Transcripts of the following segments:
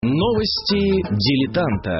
Новости дилетанта.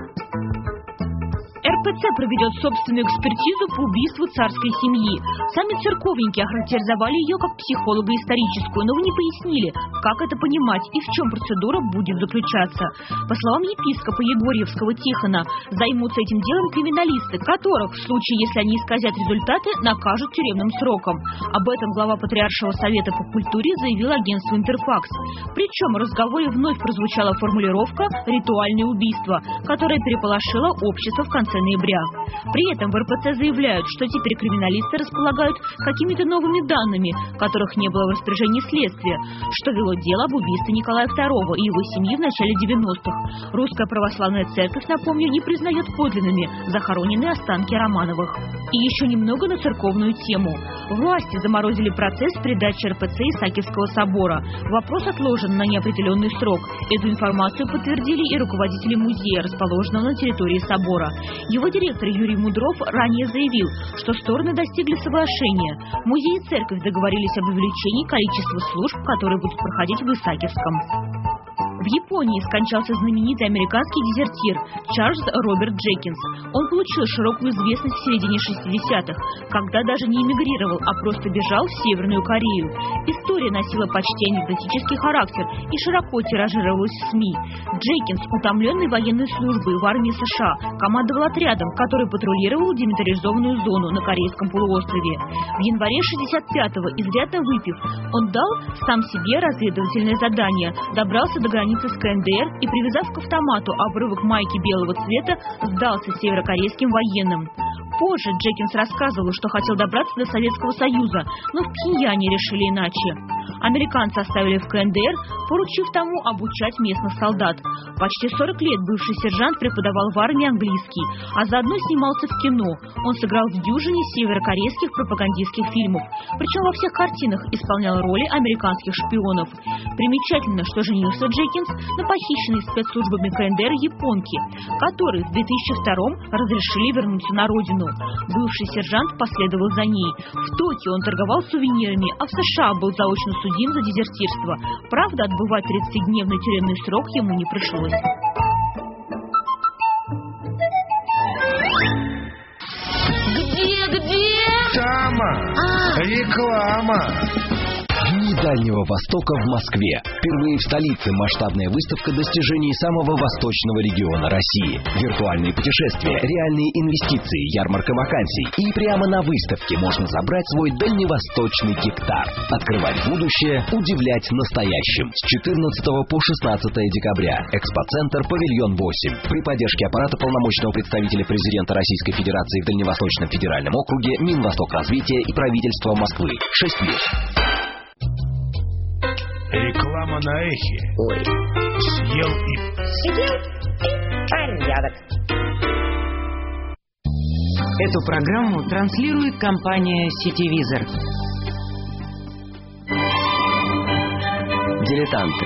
РПЦ проведет собственную экспертизу по убийству царской семьи. Сами церковники охарактеризовали ее как психолого-историческую, но не пояснили, как это понимать и в чем процедура будет заключаться. По словам епископа Егорьевского Тихона, займутся этим делом криминалисты, которых, в случае, если они исказят результаты, накажут тюремным сроком. Об этом глава Патриаршего совета по культуре заявил агентству «Интерфакс». Причем в разговоре вновь прозвучала формулировка «ритуальное убийство», которая переполошила общество в конце ноября. При этом в РПЦ заявляют, что теперь криминалисты располагают какими-то новыми данными, которых не было в распоряжении следствия, что вело дело об убийстве Николая II и его семьи в начале 90-х. Русская православная церковь, напомню, не признает подлинными захороненные останки Романовых. И еще немного на церковную тему. Власти заморозили процесс передачи РПЦ Исаакиевского собора. Вопрос отложен на неопределенный срок. Эту информацию подтвердили и руководители музея, расположенного на территории собора. Его директор Юрий Мудров ранее заявил, что стороны достигли соглашения. Музей и церковь договорились об увеличении количества служб, которые будут проходить в Исаакиевском. В Японии скончался знаменитый американский дезертир Чарльз Роберт Джекинс. Он получил широкую известность в середине 60-х, когда даже не эмигрировал, а просто бежал в Северную Корею. История носила почти анекдотический характер и широко тиражировалась в СМИ. Джекинс, утомленный военной службой в армии США, командовал отрядом, который патрулировал демилитаризованную зону на Корейском полуострове. В январе 65-го, изрядно выпив, он дал сам себе разведывательное задание, добрался до границы с КНДР и, привязав к автомату обрывок майки белого цвета, сдался северокорейским военным. Позже Джекинс рассказывал, что хотел добраться до Советского Союза, но в Пхеньяне решили иначе. Американцы оставили в КНДР, поручив тому обучать местных солдат. Почти 40 лет бывший сержант преподавал в армии английский, а заодно снимался в кино. Он сыграл в дюжине северокорейских пропагандистских фильмов. Причем во всех картинах исполнял роли американских шпионов. Примечательно, что женился Джекинс на похищенной спецслужбами КНДР японке, которой в 2002-м разрешили вернуться на родину. Бывший сержант последовал за ней. В Токио он торговал сувенирами, а в США был заочно судим за дезертирство. Правда, отбывать 30-дневный тюремный срок ему не пришлось. Где? Тама! Реклама! Дни Дальнего Востока в Москве. Впервые в столице масштабная выставка достижений самого восточного региона России. Виртуальные путешествия, реальные инвестиции, ярмарка вакансий. И прямо на выставке можно забрать свой дальневосточный гектар. Открывать будущее, удивлять настоящим. С 14 по 16 декабря. Экспоцентр «Павильон 8». При поддержке аппарата полномочного представителя президента Российской Федерации в Дальневосточном федеральном округе, Минвостокразвития и правительства Москвы. 6 лет. Реклама на эхе. Ой. Съел и... Сидел. Порядок. Эту программу транслирует компания «Сетевизор». Дилетанты.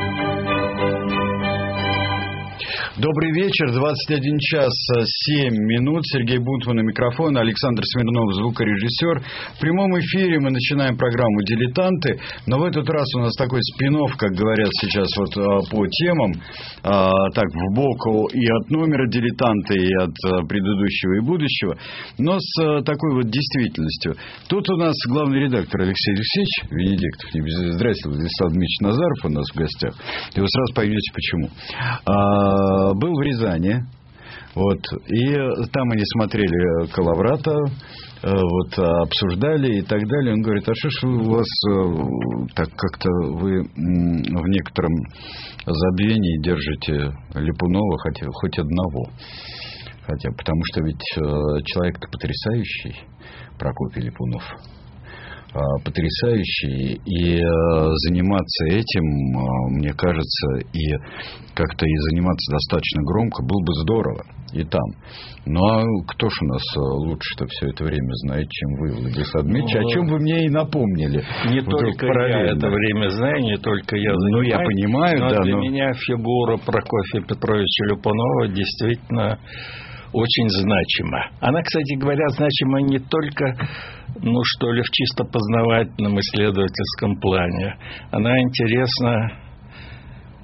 Добрый вечер, 21 час 7 минут. Сергей Бунтман, микрофон, Александр Смирнов, звукорежиссер. В прямом эфире мы начинаем программу «Дилетанты», но в этот раз у нас такой спин-офф, как говорят сейчас вот по темам, так в бок и от номера «Дилетанты», и от предыдущего и будущего, но с такой вот действительностью. Тут у нас главный редактор Алексей Алексеевич Венедиктов. Здравствуйте, Владислав Дмитриевич Назаров у нас в гостях. И вы сразу поймете, почему. Был в Рязани, вот, и там они смотрели «Калаврата», вот, обсуждали и так далее. Он говорит: а что ж у вас так как-то вы в некотором забвении держите Липунова хоть одного? Хотя, потому что ведь человек-то потрясающий, Прокопий Липунов. Потрясающий, и заниматься этим, мне кажется, и как-то и заниматься достаточно громко было бы здорово и там. Ну а кто ж у нас лучше-то все это время знает, чем вы, Владислав Дмитриевич? О чем вы мне и напомнили. Не только я это время знаю, не только я занимаюсь. Ну, я понимаю, но да. Для меня фигура Прокофия Петровича Липунова действительно очень значима. Она, кстати говоря, значима не только, в чисто познавательном исследовательском плане. Она интересна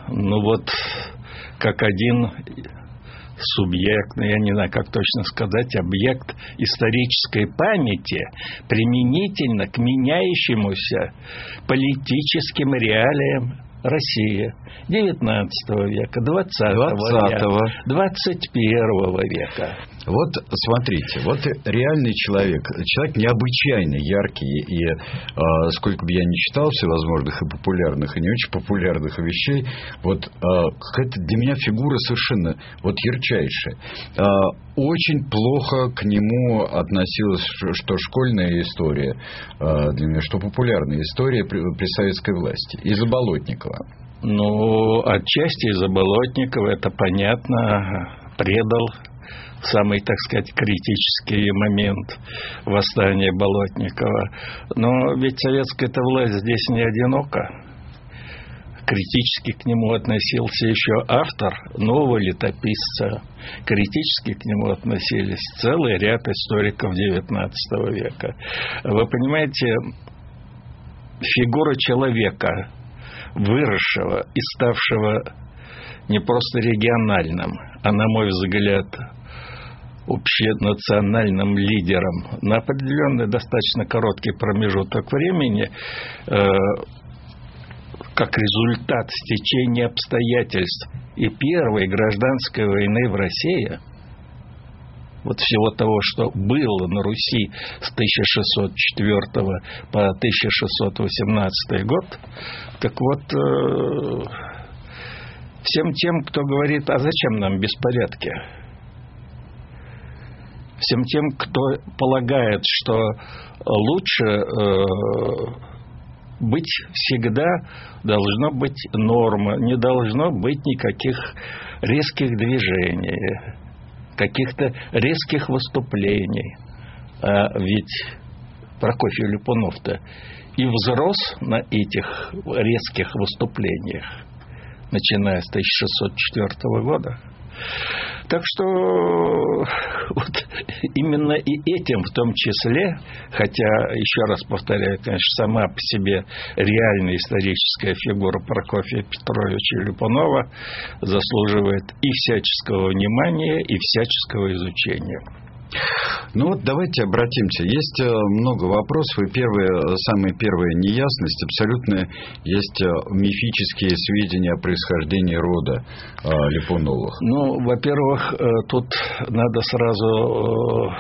ну вот, как один субъект, я не знаю, как точно сказать, объект исторической памяти, применительно к меняющемуся политическим реалиям России 19 века, 20 века, 21 века. Вот смотрите, вот реальный человек необычайно яркий, и сколько бы я ни читал всевозможных и популярных, и не очень популярных вещей, вот это для меня фигура совершенно вот ярчайшая. Очень плохо к нему относилась что школьная история для меня, что популярная история при советской власти. Из-за Болотникова. Ну, отчасти из-за Болотникова, это понятно, предал в самый, так сказать, критический момент восстания Болотникова. Но ведь советская-то власть здесь не одинока. Критически к нему относился еще автор нового летописца. Критически к нему относились целый ряд историков XIX века. Вы понимаете, фигура человека, выросшего и ставшего не просто региональным, а, на мой взгляд, общенациональным лидером на определенный достаточно короткий промежуток времени, как результат стечения обстоятельств и первой гражданской войны в России, вот всего того, что было на Руси с 1604 по 1618 год, так вот, всем тем, кто говорит, а зачем нам беспорядки? Всем тем, кто полагает, что лучше быть всегда, должно быть норма, не должно быть никаких резких движений, каких-то резких выступлений. А ведь Прокофий Ляпунов-то и взрос на этих резких выступлениях, начиная с 1604 года. Так что вот именно и этим в том числе, хотя, еще раз повторяю, конечно, сама по себе реальная историческая фигура Прокофия Петровича Ляпунова заслуживает и всяческого внимания, и всяческого изучения. Ну вот давайте обратимся. Есть много вопросов, и самая первая неясность, абсолютно есть мифические сведения о происхождении рода Ляпуновых. Ну, во-первых, тут надо сразу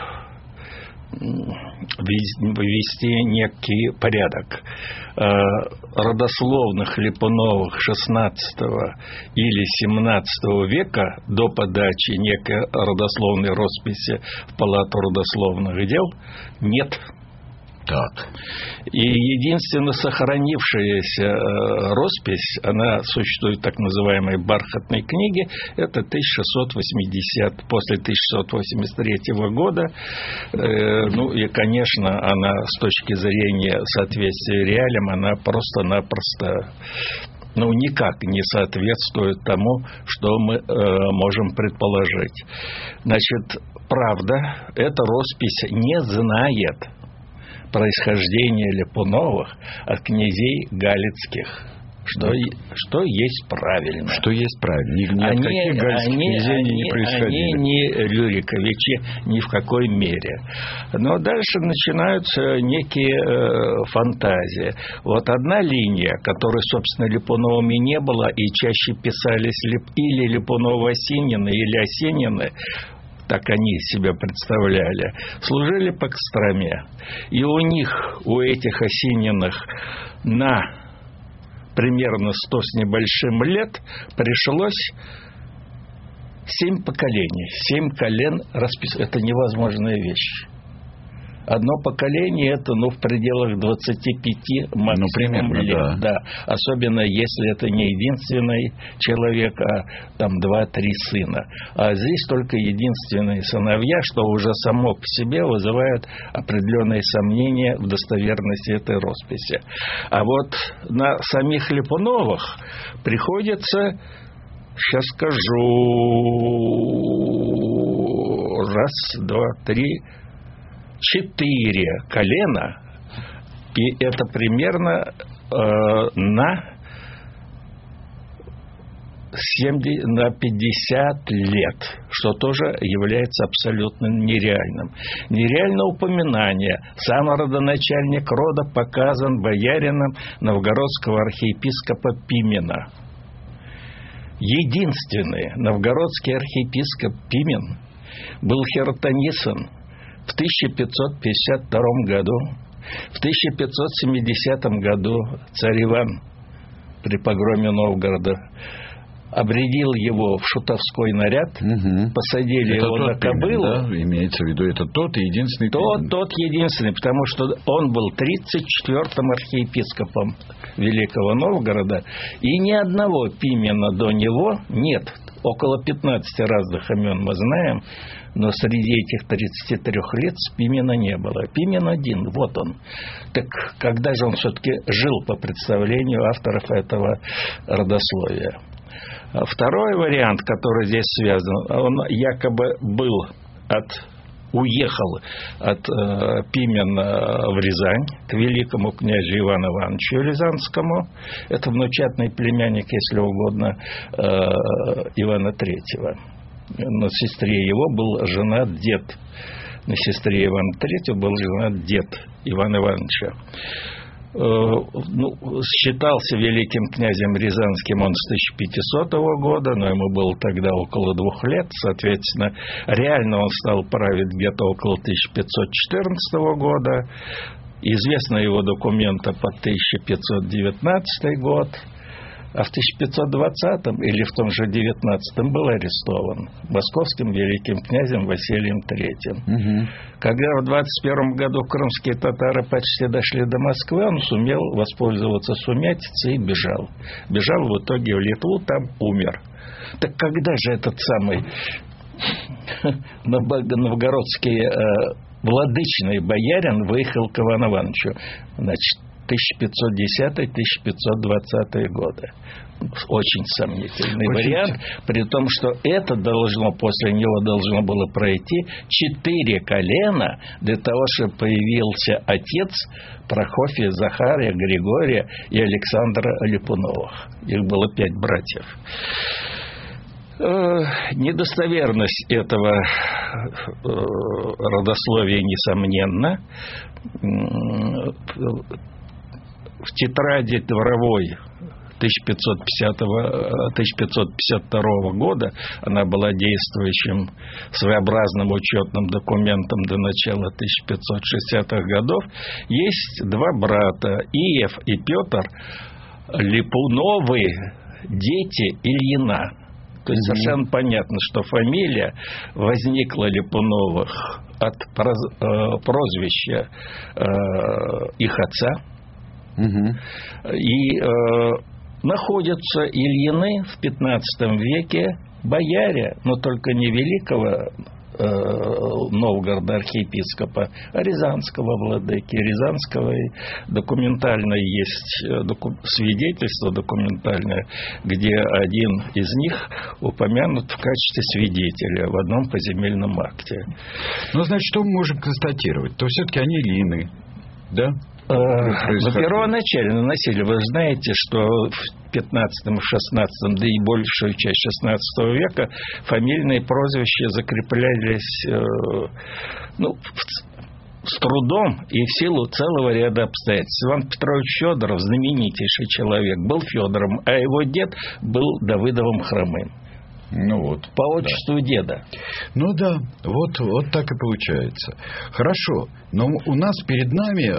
ввести некий порядок. Родословных Ляпуновых XVI или XVII века до подачи некой родословной росписи в Палату родословных дел нет. Так. И единственно сохранившаяся роспись, она существует в так называемой бархатной книге, это 1680, после 1683 года. Ну и, конечно, она с точки зрения соответствия реалиям, она просто-напросто никак не соответствует тому, что мы можем предположить. Значит, правда, эта роспись не знает происхождение Ляпуновых от князей галицких, что есть правильно. Что есть правильно. Ни от каких галицких князей не происходили. Они не Рюриковичи ни в какой мере. Но дальше начинаются некие фантазии. Вот одна линия, которой, собственно, Ляпуновыми не было, и чаще писались или Ляпуновы-Осинины, или Осинины, так они себя представляли, служили по Костроме. И у этих Осининых на примерно 100 с небольшим лет пришлось 7 поколений. 7 колен расписать. Это невозможная вещь. Одно поколение это, в пределах 25 максимум лет. Да. Особенно, если это не единственный человек, а там 2-3 сына. А здесь только единственные сыновья, что уже само по себе вызывает определенные сомнения в достоверности этой росписи. А вот на самих Ляпуновых приходится, сейчас скажу, 1, 2, 3... 4 колена, и это примерно на на 50 лет, что тоже является абсолютно нереальным. Нереально упоминание. Сам родоначальник рода показан боярином новгородского архиепископа Пимена. Единственный новгородский архиепископ Пимен был хиротонисон в 1552 году. В 1570 году царь Иван при погроме Новгорода обрядил его в шутовской наряд, посадили это его на кобылу. Да? Имеется в виду, это тот единственный. Тот единственный, потому что он был 34-м архиепископом Великого Новгорода, и ни одного Пимена до него нет. Около 15 разных имен мы знаем, но среди этих 33 лиц Пимена не было. Пимен один, вот он. Так когда же он все-таки жил по представлению авторов этого родословия? Второй вариант, который здесь связан, он якобы уехал от Пимена в Рязань к великому князю Ивану Ивановичу Рязанскому. Это внучатный племянник, если угодно, Ивана III. На сестре его был женат дед. На сестре Ивана III был женат дед Ивана Ивановича. Считался великим князем Рязанским он с 1500 года, но ему было тогда около 2 лет, соответственно, реально он стал править где-то около 1514 года. Известны его документы по 1519 год, а в 1520 или в том же 19 был арестован московским великим князем Василием III. Когда в 21 году крымские татары почти дошли до Москвы, он сумел воспользоваться сумятицей и бежал. Бежал в итоге в Литву, там умер. Так когда же этот самый новгородский владычный боярин выехал к Ивану Ивановичу? Значит, 1510-1520 годы. Очень сомнительный вариант, при том, что это после него должно было пройти 4 колена для того, чтобы появился отец Прокофия, Захария, Григория и Александра Липуновых. Их было 5 братьев. Недостоверность этого родословия несомненна. В тетради дворовой 1552 года, она была действующим своеобразным учетным документом до начала 1560-х годов, есть 2 брата, Иев и Петр Липуновы, дети Ильина. То есть совершенно понятно, что фамилия возникла Липуновых от прозвища их отца. И находятся Ильины в 15 веке бояре, но только не великого Новгорода архиепископа, а рязанского владыки. Рязанского документальное есть свидетельство документальное, где один из них упомянут в качестве свидетеля в одном поземельном акте. Ну, значит, что мы можем констатировать? То все-таки они Ильины, да? Первоначально носили. Вы знаете, что в 15, 16, да и большую часть 16 века фамильные прозвища закреплялись с трудом и в силу целого ряда обстоятельств. Иван Петрович Федоров, знаменитейший человек, был Федором, а его дед был Давыдовым Хромым. По отчеству деда. Ну да, вот так и получается. Хорошо, но у нас перед нами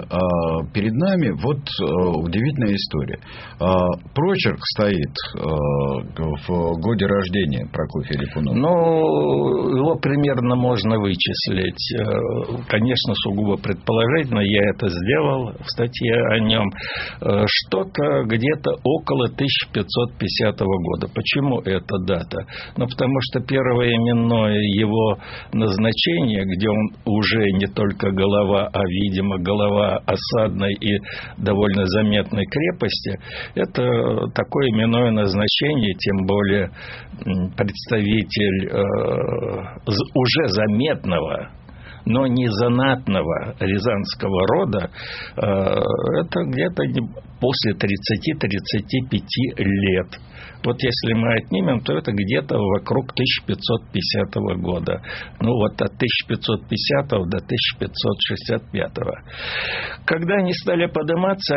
удивительная история. Прочерк стоит в годе рождения Прокофия Липунова. Его примерно можно вычислить. Конечно, сугубо предположительно, я это сделал в статье о нем. Что-то где-то около 1550 года. Почему эта дата? Потому что первое именное его назначение, где он уже не только голова, а, видимо, голова осадной и довольно заметной крепости, это такое именное назначение, тем более представитель уже заметного но не занатного рязанского рода, это где-то после 30-35 лет. Вот если мы отнимем, то это где-то вокруг 1550 года. Ну вот от 1550 до 1565. Когда они стали подниматься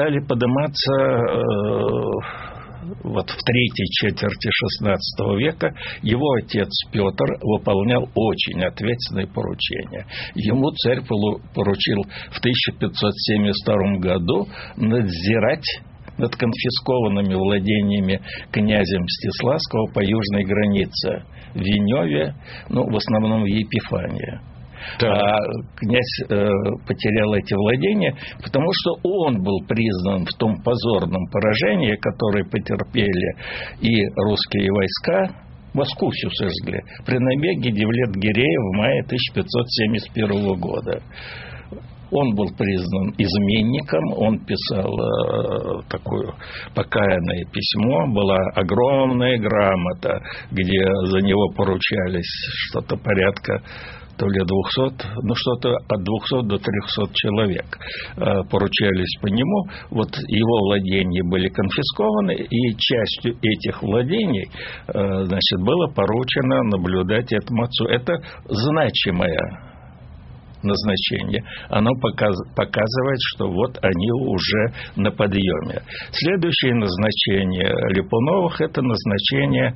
вот в третьей четверти XVI века. Его отец Петр выполнял очень ответственные поручения. Ему царь поручил в 1572 году надзирать над конфискованными владениями князя Мстиславского по южной границе в Веневе, в основном в Епифании. А князь потерял эти владения, потому что он был признан в том позорном поражении, которое потерпели и русские войска, Москву всю сожгли, при набеге Девлет-Гирея в мае 1571 года. Он был признан изменником, он писал такое покаянное письмо, была огромная грамота, где за него поручались что-то порядка то ли 200, что-то от 200 до 300 человек поручались по нему. Вот его владения были конфискованы, и частью этих владений, было поручено наблюдать этому отцу. Это значимое назначение. Оно показывает, что вот они уже на подъеме. Следующее назначение Липуновых — это назначение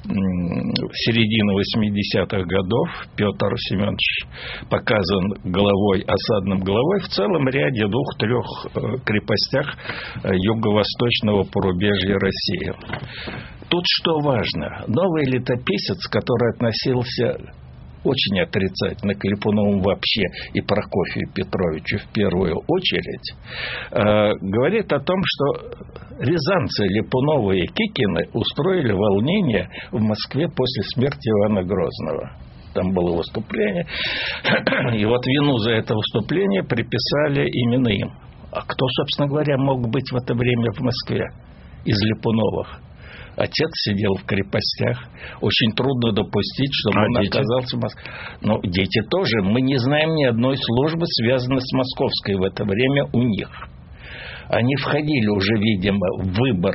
середины 80-х годов. Петр Семенович показан осадным главой в целом ряде 2-3 крепостях юго-восточного порубежья России. Тут что важно? Новый летописец, который относился очень отрицательно к Липуновым вообще и Прокофию Петровичу в первую очередь, говорит о том, что рязанцы Липуновы и Кикины устроили волнение в Москве после смерти Ивана Грозного. Там было выступление, и вот вину за это выступление приписали именно им. А кто, собственно говоря, мог быть в это время в Москве из Липуновых? Отец сидел в крепостях. Очень трудно допустить, чтобы он оказался в Москве. Но дети тоже. Мы не знаем ни одной службы, связанной с московской в это время у них. Они входили уже, видимо, в выбор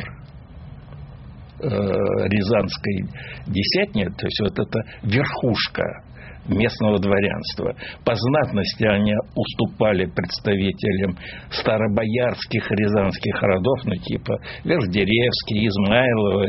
рязанской десятни, то есть вот эта верхушка местного дворянства. По знатности они уступали представителям старобоярских рязанских родов, типа Верхдеревские, Измайловы,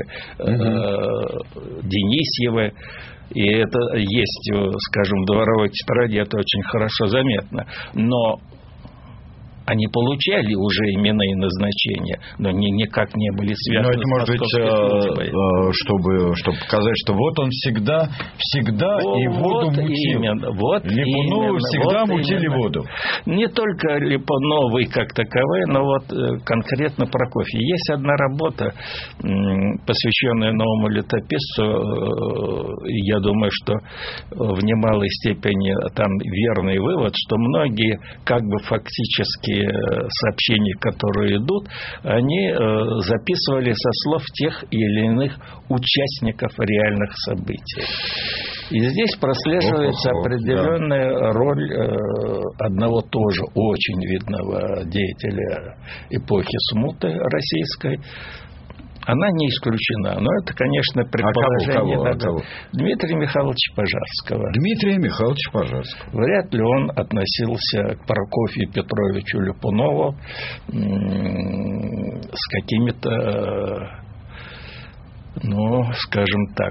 Денисьевы. И это есть, скажем, в дворовой тетради, это очень хорошо заметно. Но они получали уже именные назначения, но никак не были связаны с московской службой. Чтобы показать, что вот он всегда и воду мутил. Липуновы всегда мутили воду. Не только Липуновы как таковые, но вот конкретно Прокофий. Есть одна работа, посвященная новому летописцу. Я думаю, что в немалой степени там верный вывод, что многие как бы фактически сообщения, которые идут, они записывали со слов тех или иных участников реальных событий. И здесь прослеживается определенная роль одного тоже очень видного деятеля эпохи смуты российской. Она не исключена, но это, конечно, предположение. Кого? Дмитрия Михайловича Пожарского. Дмитрия Михайловича Пожарского. Вряд ли он относился к Прокофию Петровичу Липунову с какими-то, скажем так,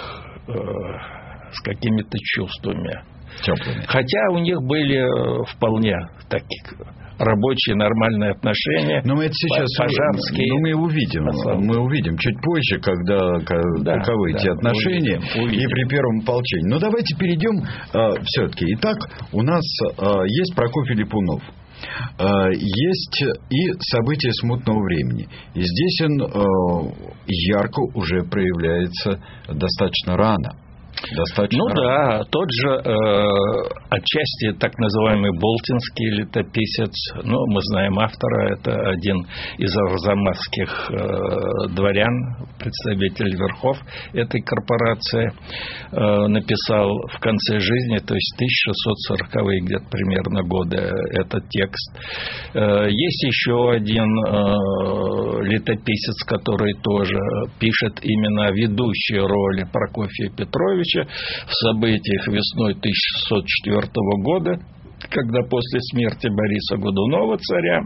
с какими-то чувствами. Теплыми. Хотя у них были вполне такие рабочие, нормальные отношения. Но мы это сейчас мы увидим чуть позже, когда каковы эти отношения и при первом ополчении. Но давайте перейдем все-таки. Итак, у нас есть Прокофий Липунов. Есть и события смутного времени. И здесь он ярко уже проявляется достаточно рано. Достаточно. Ну да, тот же отчасти так называемый болтинский летописец, мы знаем автора, это один из арзамасских дворян, представитель верхов этой корпорации, написал в конце жизни, то есть 1640-е где-то примерно годы этот текст. Есть еще один летописец, который тоже пишет именно о ведущей роли Прокофия Петровича в событиях весной 1604 года, когда после смерти Бориса Годунова, царя,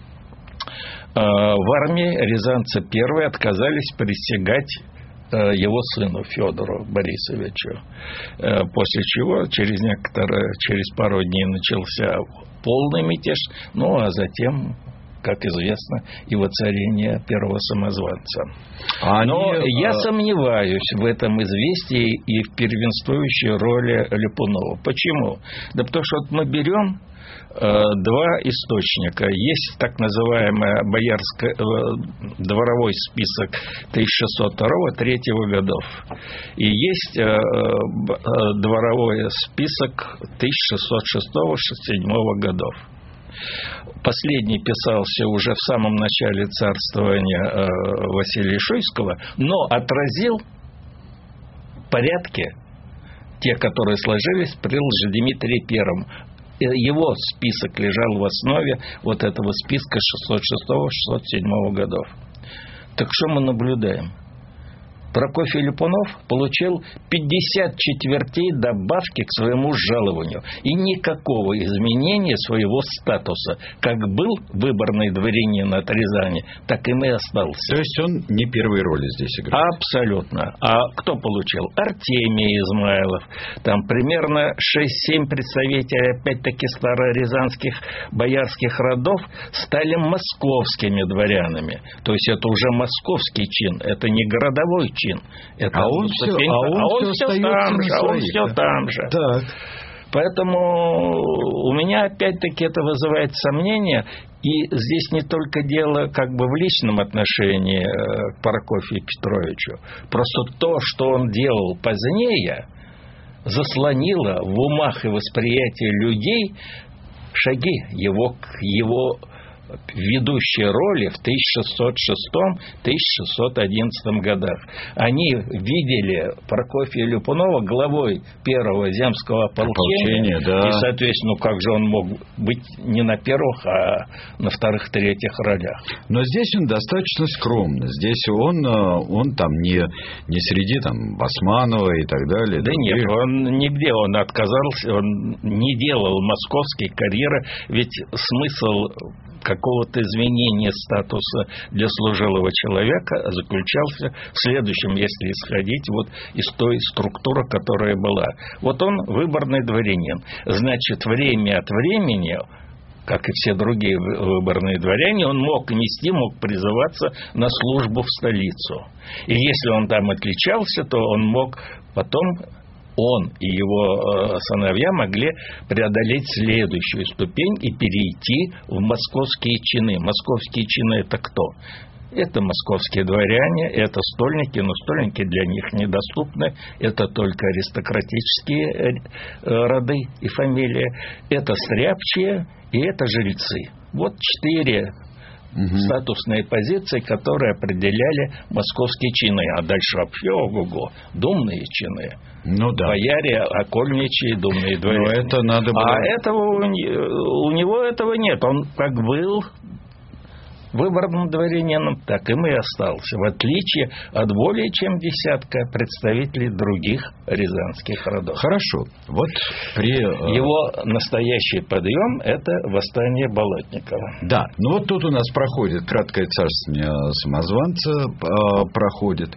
в армии рязанцы I отказались присягать его сыну Федору Борисовичу. После чего через пару дней начался полный мятеж, а затем, как известно, и воцарение первого самозванца. Но я сомневаюсь в этом известии и в первенствующей роли Ляпунова. Почему? Да потому что мы берем два источника. Есть так называемый дворовой список 1602-1603 годов. И есть дворовой список 1606-1607 годов. Последний писался уже в самом начале царствования Василия Шуйского, но отразил порядки, те, которые сложились при Лжедимитрии I. Его список лежал в основе вот этого списка 606-607 годов. Так что мы наблюдаем? Прокофий Ляпунов получил 50 четвертей добавки к своему жалованию и никакого изменения своего статуса. Как был выборный дворянин от Рязани, так им и остался. То есть он не первой роли здесь играет? Абсолютно. А кто получил? Артемий Измайлов. Там примерно 6-7 представителей, опять-таки, старорязанских боярских родов стали московскими дворянами. То есть это уже московский чин, это не городовой чин. Это он все там же. Так. Поэтому у меня опять-таки это вызывает сомнения. И здесь не только дело в личном отношении к Прокофию Петровичу. Просто то, что он делал позднее, заслонило в умах и восприятии людей шаги его к его ведущей роли в 1606-1611 годах. Они видели Прокофия Ляпунова главой первого земского ополчения, да. И, соответственно, как же он мог быть не на первых, а на вторых, третьих ролях. Но здесь он достаточно скромный. Здесь он там не среди Басманова и так далее. Да нет, нигде он отказался, он не делал московской карьеры, ведь смысл какого-то изменения статуса для служилого человека заключался в следующем, если исходить из той структуры, которая была. Вот он выборный дворянин. Значит, время от времени, как и все другие выборные дворяне, он мог призываться на службу в столицу. И если он там отличался, то он мог потом... Он и его сыновья могли преодолеть следующую ступень и перейти в московские чины. Московские чины – это кто? Это московские дворяне, это стольники, но стольники для них недоступны. Это только аристократические роды и фамилии. Это стряпчие и это жильцы. Вот 4 статусные позиции, которые определяли московские чины. А дальше вообще ого-го, думные чины. Ну да. Бояре, окольничьи, думные дворяне. Но это надо было... А у него этого нет. Он как был выборным дворянином, так им и остался. В отличие от более чем десятка представителей других рязанских родов. Хорошо. Вот его настоящий подъем – это восстание Болотникова. Да. Ну вот тут у нас проходит краткое царствование самозванца. Проходит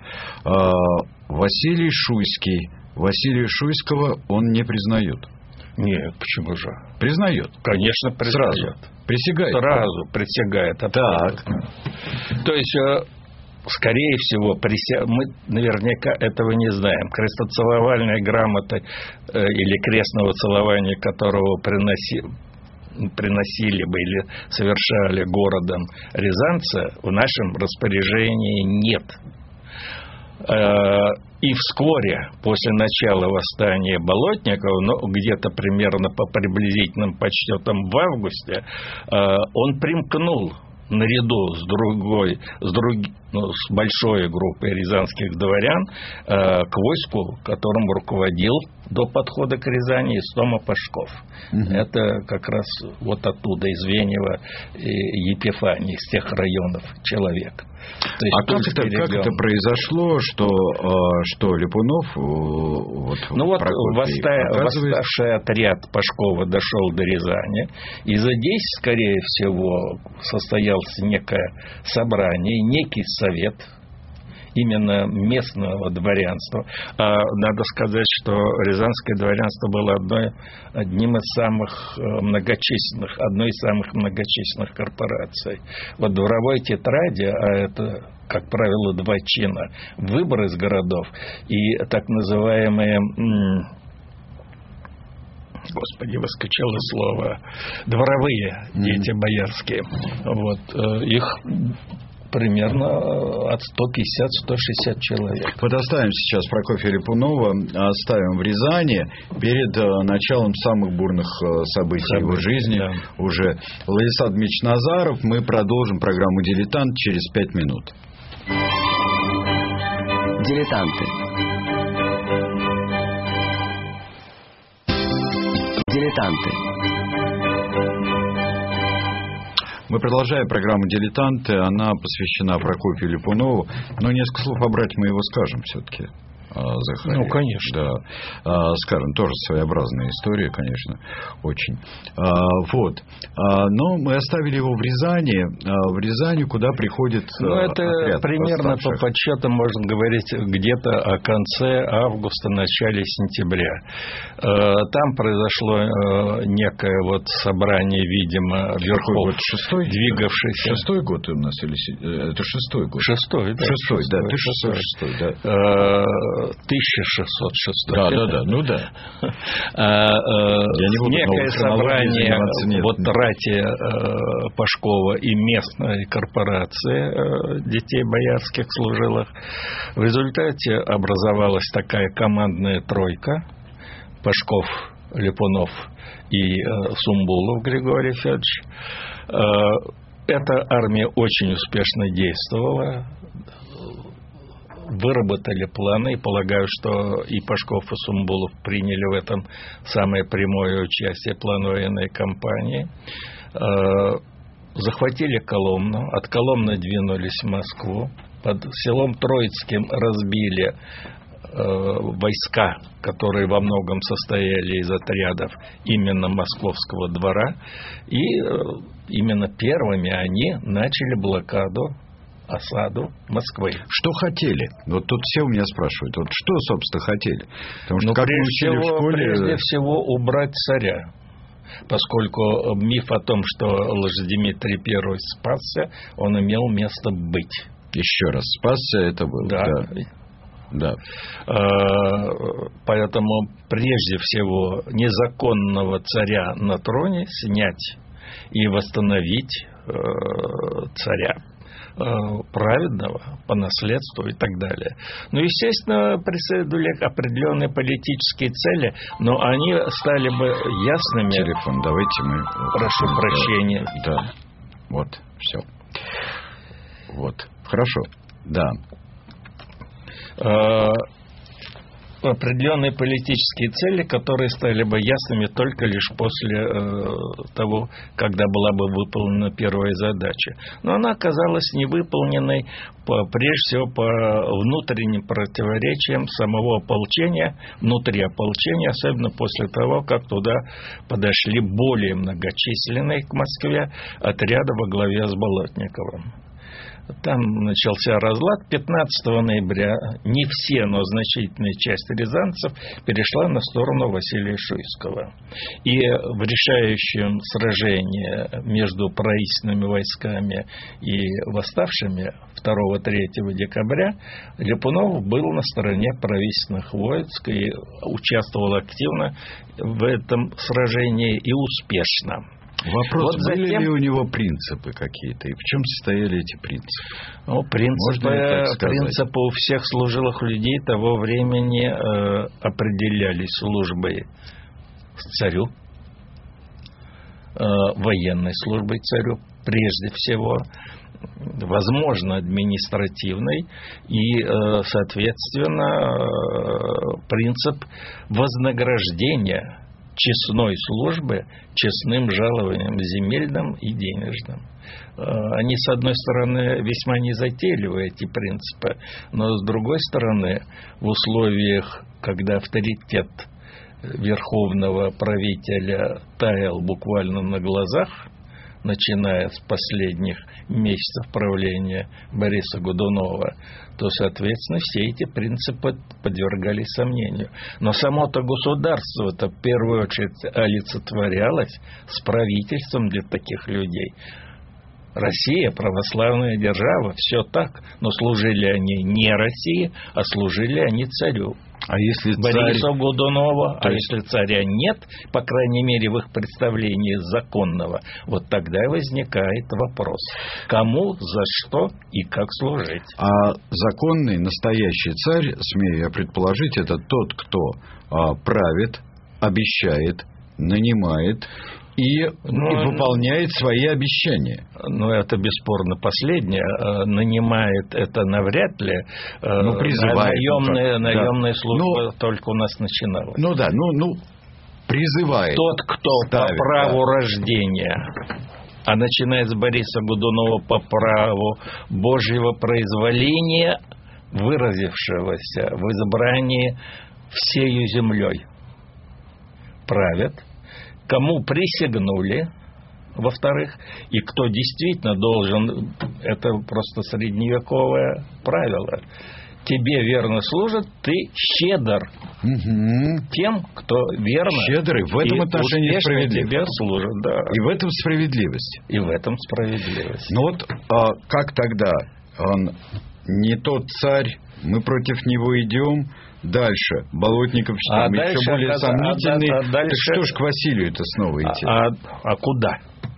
Василий Шуйский. Василия Шуйского он не признает. Нет, почему же? Признает. Конечно, признает. Сразу. Присягает. Сразу присягает. Так. То есть, скорее всего, мы наверняка этого не знаем. Крестоцеловальная грамота или крестного целования, которого приносили бы или совершали городом рязанцы, в нашем распоряжении нет. И вскоре после начала восстания Болотникова, где-то примерно по приблизительным подсчетам в августе, он примкнул наряду с большой группой рязанских дворян к войску, которым руководил до подхода к Рязани Истома Пашков. Это как раз вот оттуда, из Венева и Епифании, из тех районов человек. А как это произошло, что Липунов... восставший отряд Пашкова дошел до Рязани, и здесь, скорее всего, состоялось некое собрание, некий совет именно местного дворянства. Надо сказать, что рязанское дворянство было одной из самых многочисленных корпораций. Вот в дворовой тетради, а это, как правило, 2 чина, выбор из городов и так называемые... Господи, выскочило слово. Дворовые дети боярские. Вот. Их примерно от 150-160 человек. Вот оставим сейчас Прокофья Липунова, оставим в Рязани перед началом самых бурных событий его жизни. Да. Уже Владислав Дмитриевич Назаров. Мы продолжим программу «Дилетант» через 5 минут. Дилетанты. Дилетанты. Мы продолжаем программу «Дилетанты». Она посвящена Прокофью Липунову. Но несколько слов о брате мы его скажем все-таки. Захария. Ну, конечно. Да. Скажем, тоже своеобразная история, конечно, очень. Вот. Но мы оставили его в Рязани, куда приходит это отряд примерно восставших. по подсчетам можно говорить где-то о конце августа, начале сентября. Там произошло некое вот собрание, видимо, верхов, двигавшихся. 6-й год у нас или это 6-й год? 6-й, да. 6-й, да. 1606, да. 1606. Да. Ну да. Некое собрание вот рати Пашкова и местной корпорации детей боярских служилых. В результате образовалась такая командная тройка: Пашков, Липунов и Сумбулов Григорий Федорович. Эта армия очень успешно действовала. Выработали планы, и полагаю, что и Пашков, и Сумбулов приняли в этом самое прямое участие в план военной кампании. Захватили Коломну, от Коломны двинулись в Москву, под селом Троицким разбили войска, которые во многом состояли из отрядов именно Московского двора, и именно первыми они начали блокаду, осаду Москвы. Что хотели? Вот тут все у меня спрашивают. Вот что, собственно, хотели? Потому что, как прежде всего, убрать царя. Поскольку миф о том, что Лжедимитрий I спасся, он имел место быть. Еще раз, спасся это было. Да. Поэтому, прежде всего, незаконного царя на троне снять и восстановить царя праведного по наследству и так далее. Ну, естественно, преследовали определенные политические цели, но они стали бы ясными. Телефон, давайте мы... Прошу прощения. Да. Вот, все. Вот. Хорошо. Да. Определенные политические цели, которые стали бы ясными только лишь после того, когда была бы выполнена первая задача. Но она оказалась невыполненной, прежде всего, по внутренним противоречиям самого ополчения, внутри ополчения, особенно после того, как туда подошли более многочисленные к Москве отряды во главе с Болотниковым. Там начался разлад. 15 ноября не все, но значительная часть рязанцев перешла на сторону Василия Шуйского. И в решающем сражении между правительственными войсками и восставшими 2-3 декабря Липунов был на стороне правительственных войск и участвовал активно в этом сражении и успешно. Вопрос, вот были ли у него принципы какие-то, и в чем состояли эти принципы? Ну, принципы у всех служилых людей того времени определялись службой царю, военной службой царю, прежде всего, возможно, административной, и, соответственно, принцип вознаграждения честной службы честным жалованием земельным и денежным. Они, с одной стороны, весьма незатейливы, эти принципы, но, с другой стороны, в условиях, когда авторитет верховного правителя таял буквально на глазах, начиная с последних месяцев правления Бориса Годунова, то, соответственно, все эти принципы подвергались сомнению. Но само-то государство-то в первую очередь олицетворялось с правительством для таких людей. Россия, православная держава, все так, но служили они не России, а служили они царю. А если Бориса Годунова, если царя нет, по крайней мере, в их представлении законного, вот тогда возникает вопрос, кому, за что и как служить. А законный, настоящий царь, смею я предположить, это тот, кто правит, обещает, нанимает и выполняет свои обещания. Ну, это бесспорно последнее. Нанимает это навряд ли. Призывает. Наемная служба только у нас начиналась. Призывает. Тот, кто ставит, по праву рождения, а начиная с Бориса Годунова по праву Божьего произволения, выразившегося в избрании всею землей, правят, кому присягнули, во-вторых, и кто действительно должен, это просто средневековое правило, тебе верно служат, ты щедр тем, кто верно щедрый, в этом отношении справедлив. Тебе служат, да. И в этом справедливость. Ну вот как тогда? Он не тот царь, мы против него идем. Дальше Болотников еще более сомнительный. Дальше... Так что ж к Василию-то снова идти? А куда?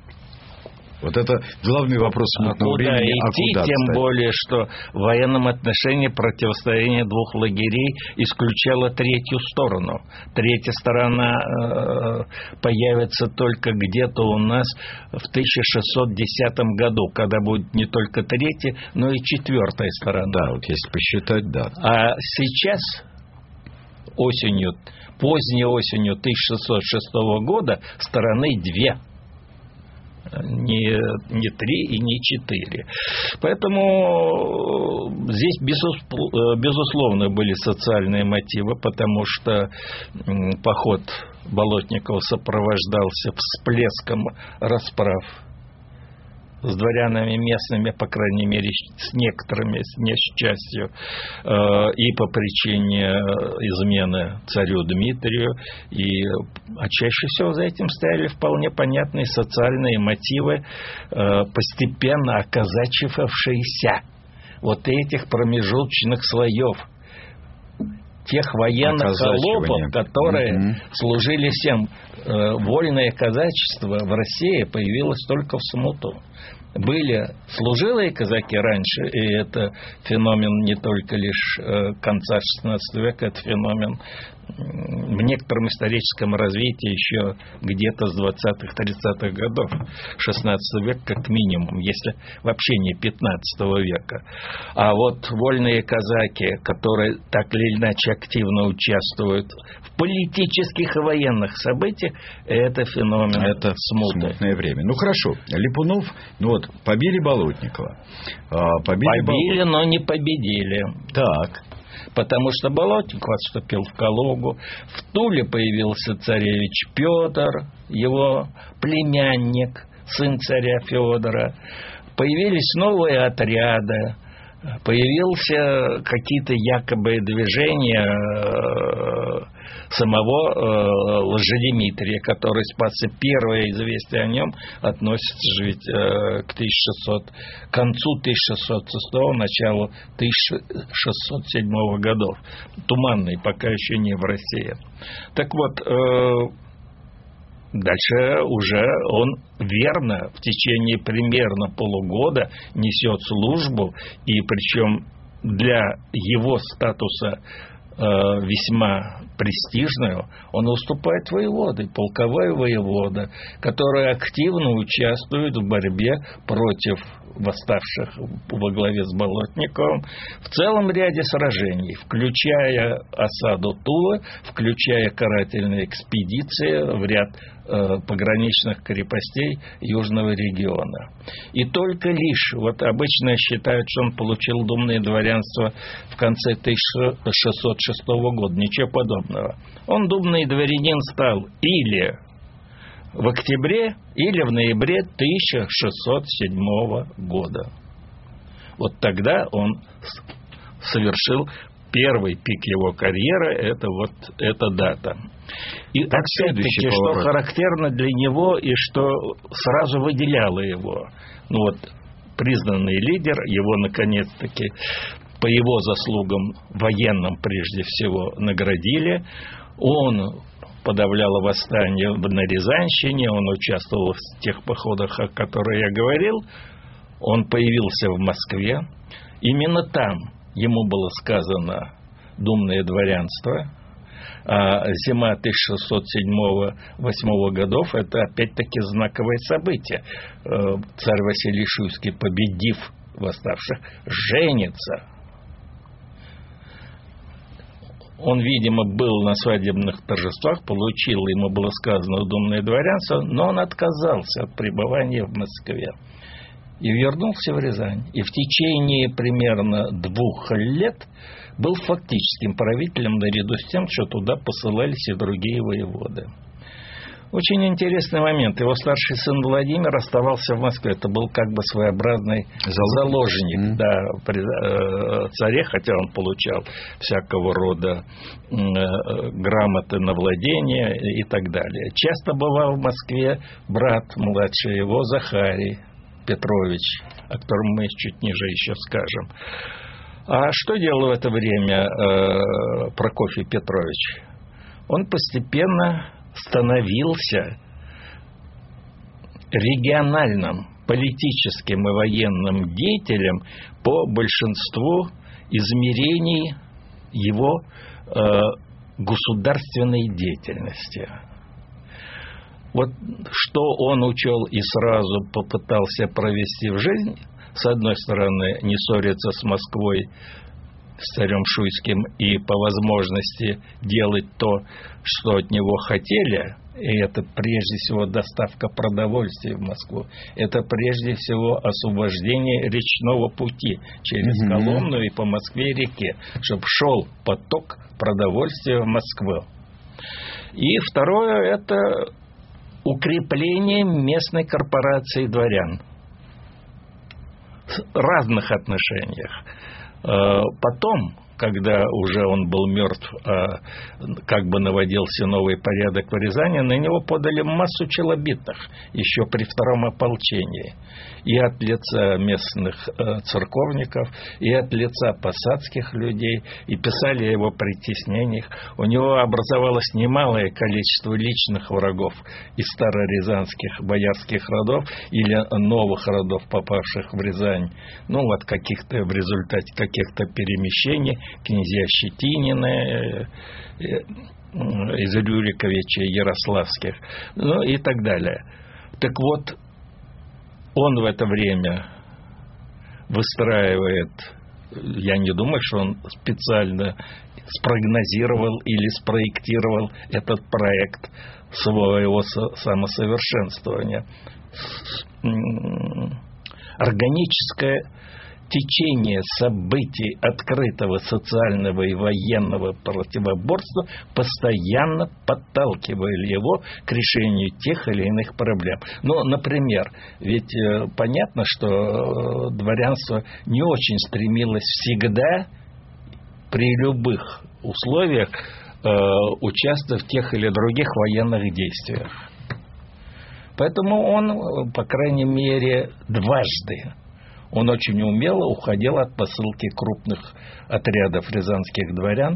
Вот это главный вопрос смутного времени. Куда идти, тем более, что в военном отношении противостояние двух лагерей исключало третью сторону. Третья сторона появится только где-то у нас в 1610 году, когда будет не только третья, но и четвертая сторона. Да, вот если посчитать, да. А сейчас поздней осенью 1606 года стороны две. Не 3 и не 4. Поэтому здесь, безусловно, были социальные мотивы, потому что поход Болотникова сопровождался всплеском расправ с дворянами местными, по крайней мере, с некоторыми, с несчастью, и по причине измены царю Дмитрию, а чаще всего за этим стояли вполне понятные социальные мотивы, постепенно оказачивавшиеся вот этих промежуточных слоев, тех военных холопов, которые служили всем. Вольное казачество в России появилось только в смуту. Были служилые казаки раньше, и это феномен не только лишь конца XVI века, это феномен в некотором историческом развитии еще где-то с 20-30-х годов XVI века, как минимум, если вообще не 15 века. А вот вольные казаки, которые так или иначе активно участвуют в политических и военных событиях, это феномен, это смутное время. Ну хорошо, Липунов, побили Болотникова. Побили, но не победили. Так. Потому что Болотников отступил в Калугу. В Туле появился царевич Петр, его племянник, сын царя Федора. Появились новые отряды. Появился какие-то якобы движения самого Лжедимитрия, который спасся. Первое известие о нем относится же ведь к концу 1606, началу 1607 годов. Туманный, пока еще не в России. Так вот, дальше уже он верно в течение примерно полугода несет службу, и причем для его статуса весьма престижную, он выступает воеводой, полковой воевода, который активно участвует в борьбе против восставших во главе с Болотниковым в целом ряде сражений, включая осаду Тулы, включая карательные экспедиции в ряд пограничных крепостей южного региона. И только лишь, вот обычно считают, что он получил думное дворянство в конце 1606 года, ничего подобного. Он думный дворянин стал или в октябре, или в ноябре 1607 года. Вот тогда он совершил первый пик его карьеры, это вот эта дата. И опять-таки, что характерно для него и что сразу выделяло его. Ну вот, признанный лидер, его наконец-таки по его заслугам военным прежде всего наградили. Он подавлял восстание на Рязанщине, он участвовал в тех походах, о которых я говорил. Он появился в Москве. Именно там ему было сказано думное дворянство. А зима 1607-8 годов – это опять-таки знаковое событие. Царь Василий Шуйский, победив восставших, женится. Он, видимо, был на свадебных торжествах, получил, ему было сказано думное дворянство, но он отказался от пребывания в Москве и вернулся в Рязань. И в течение примерно 2 лет был фактическим правителем, наряду с тем, что туда посылались и другие воеводы. Очень интересный момент. Его старший сын Владимир оставался в Москве. Это был как бы своеобразный заложник при царе, хотя он получал всякого рода грамоты на владение и так далее. Часто бывал в Москве брат младший его, Захарий Петрович, о котором мы чуть ниже еще скажем. А что делал в это время Прокофий Петрович? Он постепенно становился региональным политическим и военным деятелем по большинству измерений его государственной деятельности. Вот что он учел и сразу попытался провести в жизнь, с одной стороны, не ссориться с Москвой, с царем Шуйским и по возможности делать то, что от него хотели, и это прежде всего доставка продовольствия в Москву, это прежде всего освобождение речного пути через Коломну и по Москве-реке, чтобы шел поток продовольствия в Москву. И второе – это укрепление местной корпорации дворян в разных отношениях. Потом, когда уже он был мертв, как бы наводился новый порядок в Рязани, на него подали массу челобитных, еще при втором ополчении. И от лица местных церковников, и от лица посадских людей, и писали о его притеснениях. У него образовалось немалое количество личных врагов из старорязанских боярских родов или новых родов, попавших в Рязань. Ну, вот каких-то в результате каких-то перемещений, князья Щетинины, из Рюриковича, Ярославских, ну и так далее. Так вот, он в это время выстраивает, я не думаю, что он специально спрогнозировал или спроектировал этот проект своего самосовершенствования. Органическое течение событий открытого социального и военного противоборства постоянно подталкивали его к решению тех или иных проблем. Ну, например, ведь понятно, что дворянство не очень стремилось всегда при любых условиях участвовать в тех или других военных действиях. Поэтому он, по крайней мере, дважды Он очень умело уходил от посылки крупных отрядов рязанских дворян,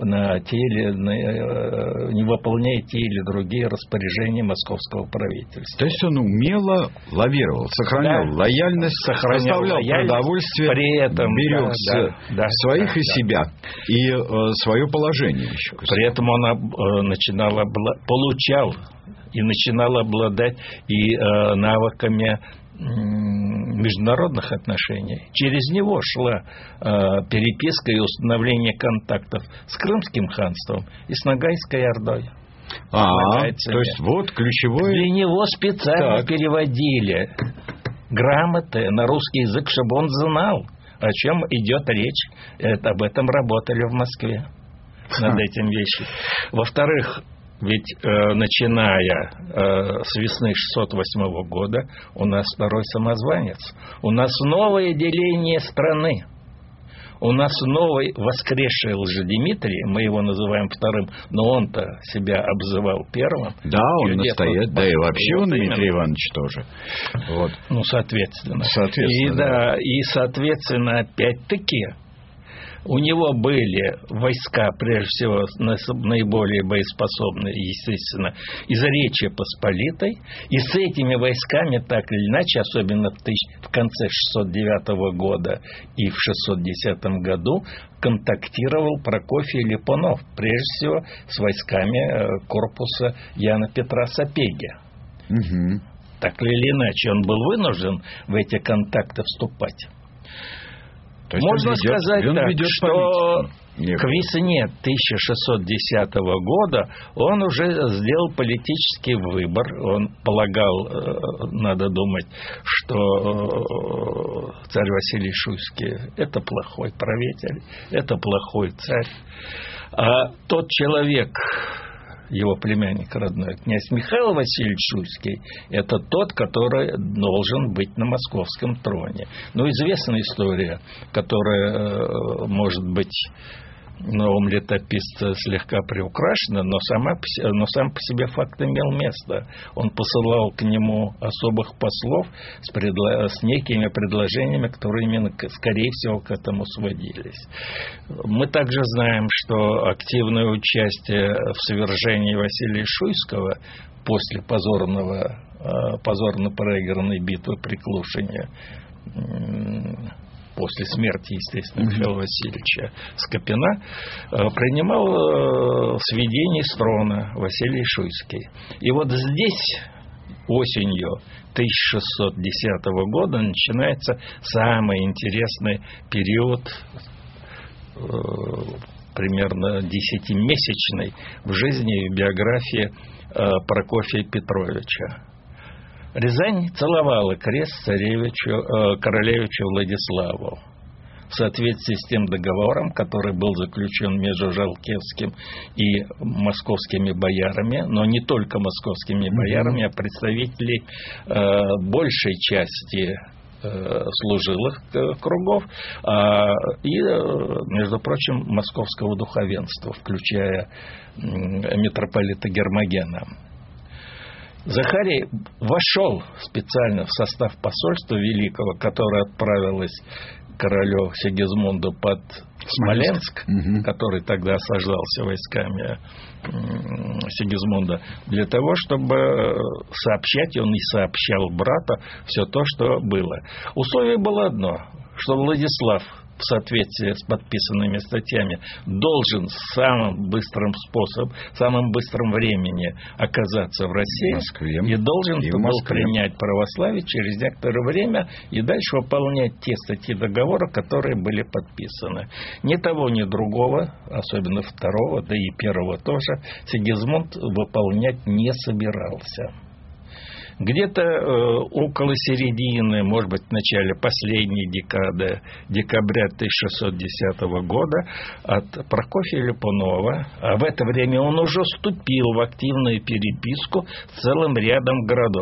не выполняя те или другие распоряжения московского правительства. То есть он умело лавировал, сохранял лояльность, составлял продовольствие, при этом берег своих и себя, и свое положение еще. При этом он получал и начинал обладать и навыками международных отношений. Через него шла переписка и установление контактов с Крымским ханством и с Ногайской Ордой. То есть вот ключевой... Для него специально переводили грамоты на русский язык, чтобы он знал, о чем идет речь. Об этом работали в Москве над этим вещью. Во-вторых, ведь начиная с весны 608 года у нас второй самозванец. У нас новое деление страны. У нас новый воскресший Лжедимитрий, мы его называем вторым, но он-то себя обзывал первым. Да, он настоящий, да и вообще он Дмитрий Иванович тоже. Вот. Ну, соответственно. И, соответственно, опять-таки, у него были войска, прежде всего, наиболее боеспособные, естественно, из Речи Посполитой. И с этими войсками, так или иначе, особенно в конце 609 года и в 610 году, контактировал Прокофий Липунов, прежде всего, с войсками корпуса Яна Петра Сапеги. Угу. Так или иначе, он был вынужден в эти контакты вступать. Можно сказать так, что к весне 1610 года он уже сделал политический выбор. Он полагал, надо думать, что царь Василий Шуйский – это плохой правитель, это плохой царь. А тот человек, его племянник родной, князь Михаил Васильевич Шуйский, это тот, который должен быть на московском троне. Но известна история, которая, может быть, новым летописцем слегка приукрашена, но сам по себе факт имел место. Он посылал к нему особых послов с некими предложениями, которые именно, скорее всего, к этому сводились. Мы также знаем, что активное участие в свержении Василия Шуйского после позорно проигранной битвы при Клушине, после смерти, естественно, Михаила Васильевича Скопина, принимал сведение с трона Василий Шуйский. И вот здесь осенью 1610 года начинается самый интересный период, примерно 10-месячный, в жизни и биографии Прокофия Петровича. Рязань целовала крест королевичу Владиславу в соответствии с тем договором, который был заключен между Жалкевским и московскими боярами, но не только московскими боярами, а представителей большей части служилых кругов и, между прочим, московского духовенства, включая митрополита Гермогена. Захарий вошел специально в состав посольства Великого, которое отправилось королю Сигизмунду под Смоленск, который тогда осаждался войсками Сигизмунда, для того, чтобы сообщать, и он и сообщал брату все то, что было. Условие было одно, что Владислав в соответствии с подписанными статьями должен самым быстрым времени оказаться в России, Москве, и должен был принять православие через некоторое время и дальше выполнять те статьи договора, которые были подписаны. Ни того, ни другого, особенно второго, да и первого тоже, Сигизмунд выполнять не собирался. Где-то около середины, может быть, в начале последней декады, декабря 1610 года, от Прокофия Липунова, а в это время он уже вступил в активную переписку с целым рядом городов.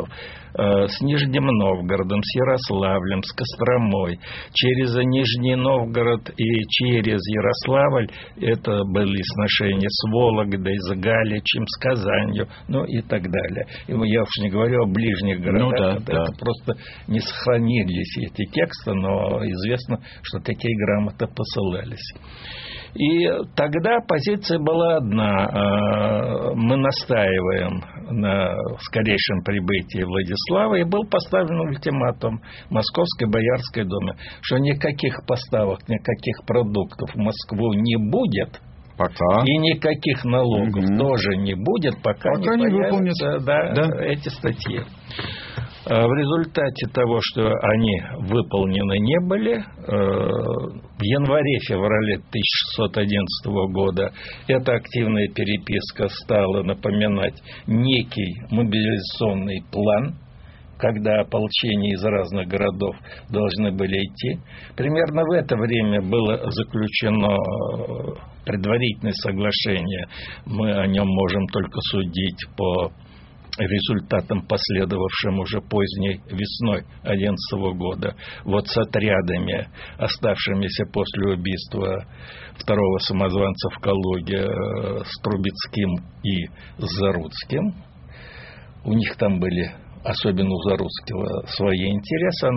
с Нижним Новгородом, с Ярославлем, с Костромой, через Нижний Новгород и через Ярославль это были сношения с Вологдой, с Галичем, с Казанью, ну и так далее. И я уж не говорю о ближних городах, это просто не сохранились эти тексты, но известно, что такие грамоты посылались. И тогда позиция была одна. Мы настаиваем на скорейшем прибытии Владислава, и был поставлен ультиматум Московской Боярской думе, что никаких поставок, никаких продуктов в Москву не будет. Пока. И никаких налогов тоже не будет, пока не появятся эти статьи. В результате того, что они выполнены не были, в январе-феврале 1611 года эта активная переписка стала напоминать некий мобилизационный план, когда ополчения из разных городов должны были идти. Примерно в это время было заключено предварительное соглашение. Мы о нем можем только судить по результатам, последовавшим уже поздней весной 2011 года. Вот с отрядами, оставшимися после убийства второго самозванца в Калуге, с Трубецким и Заруцким. У них там были, особенно у Заруцкого, свои интересы,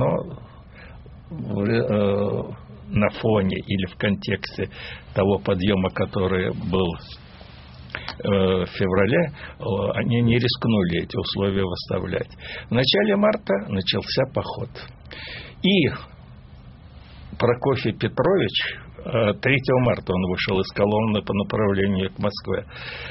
но на фоне или в контексте того подъема, который был в феврале, они не рискнули эти условия выставлять. В начале марта начался поход. И Прокофий Петрович, 3 марта он вышел из Коломны по направлению к Москве,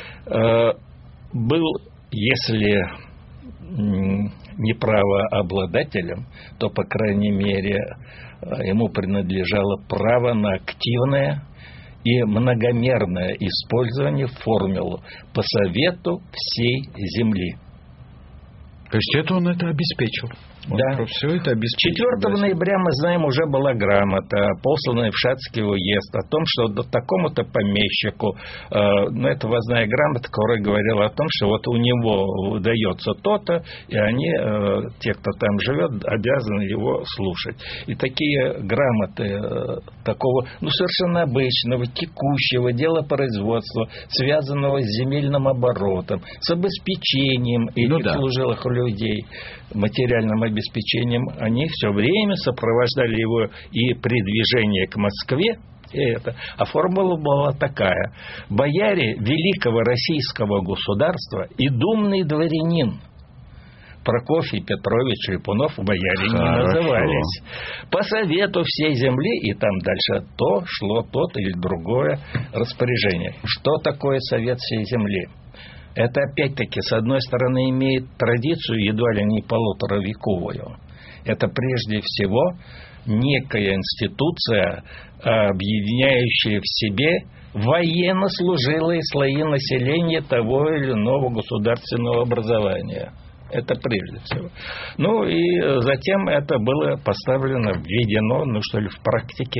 был, если не правообладателем, то, по крайней мере, ему принадлежало право на активное и многомерное использование формулы по совету всей земли. То есть это он обеспечил. Да. Все это обеспечил. 4 ноября, мы знаем, уже была грамота, посланная в Шацкий уезд, о том, что такому-то помещику, это возная грамота, которая говорила о том, что вот у него выдается то-то, и они, те, кто там живет, обязаны его слушать. И такие грамоты такого, совершенно обычного, текущего делопроизводства, связанного с земельным оборотом, с обеспечением этих служилых людей, материальным обеспечением, они все время сопровождали его и при движении к Москве. А формула была такая: бояре великого российского государства и думный дворянин Прокофий Петрович Липунов бояре не назывались. По совету всей земли, и там дальше шло тот или другое распоряжение. Что такое совет всей земли? Это, опять-таки, с одной стороны, имеет традицию едва ли не полуторавековую. Это, прежде всего, некая институция, объединяющая в себе военнослужилые слои населения того или иного государственного образования. Это прежде всего. И затем это было поставлено, введено, в практике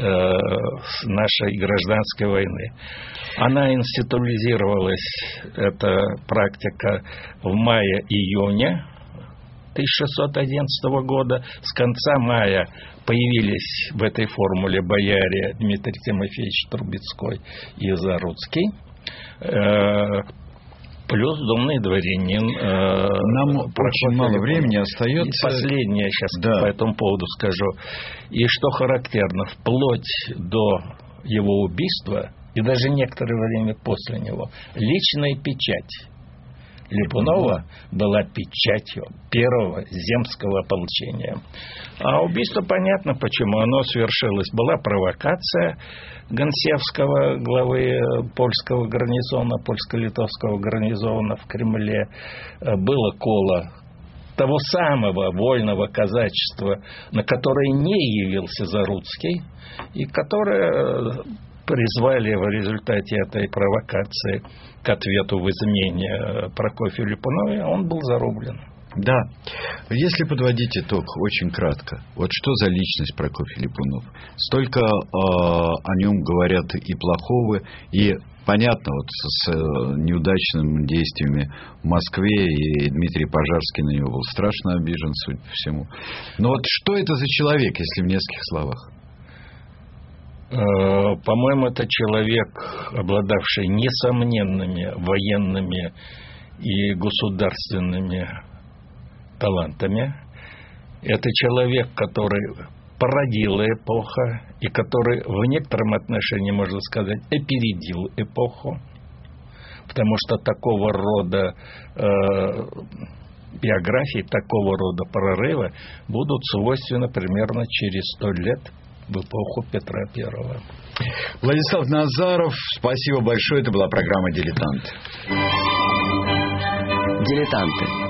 нашей гражданской войны. Она институализировалась, эта практика, в мае-июне 1611 года. С конца мая появились в этой формуле бояре Дмитрий Тимофеевич Трубецкой и Заруцкий. Плюс думный дворянин. Нам очень мало времени остается. И последнее сейчас по этому поводу скажу. И что характерно, вплоть до его убийства и даже некоторое время после него, личная печать Липунова была печатью первого земского ополчения. А убийство понятно почему. Оно свершилось. Была провокация Гонсевского, главы польского гарнизона, польско-литовского гарнизона в Кремле. Было коло того самого вольного казачества, на которое не явился Заруцкий, и которое призвали в результате этой провокации к ответу в измене Прокофию Липунову, он был зарублен. Да. Если подводить итог, очень кратко. Вот что за личность Прокофий Липунов? Столько о нем говорят и плохого, и понятно, вот с неудачными действиями в Москве, и Дмитрий Пожарский на него был страшно обижен, судя по всему. Но вот что это за человек, если в нескольких словах? По-моему, это человек, обладавший несомненными военными и государственными талантами. Это человек, который породил эпоху и который в некотором отношении, можно сказать, опередил эпоху, потому что такого рода биографии, такого рода прорывы будут свойственны примерно через 100 лет в эпоху Петра I. Владислав Назаров, спасибо большое. Это была программа «Дилетанты». Дилетанты.